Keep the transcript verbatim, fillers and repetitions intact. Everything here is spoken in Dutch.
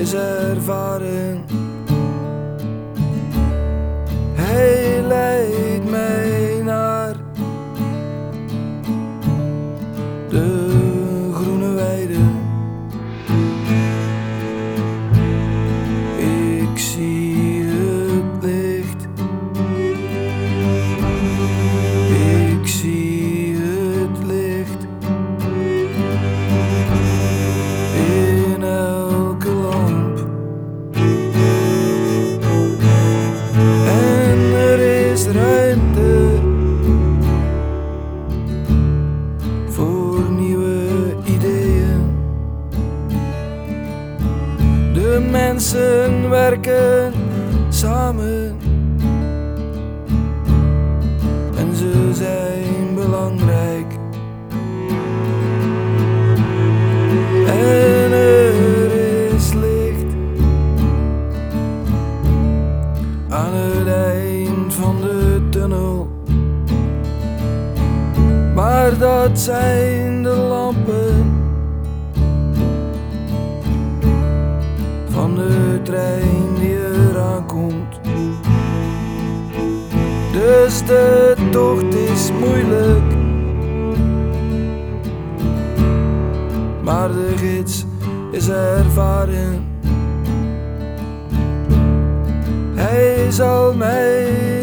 is ervaren. Hij leidt mij naar de groene weide. Ik zie het licht. Ik zie het licht in elke lamp. En er is ruimte voor nieuwe ideeën. De mensen werken samen en ze zijn belangrijk. En er is licht aan het eind van de tunnel, maar dat zijn de lampen van de trein die eraan komt. Dus de tocht is moeilijk, maar de gids is ervaren. Hij zal mij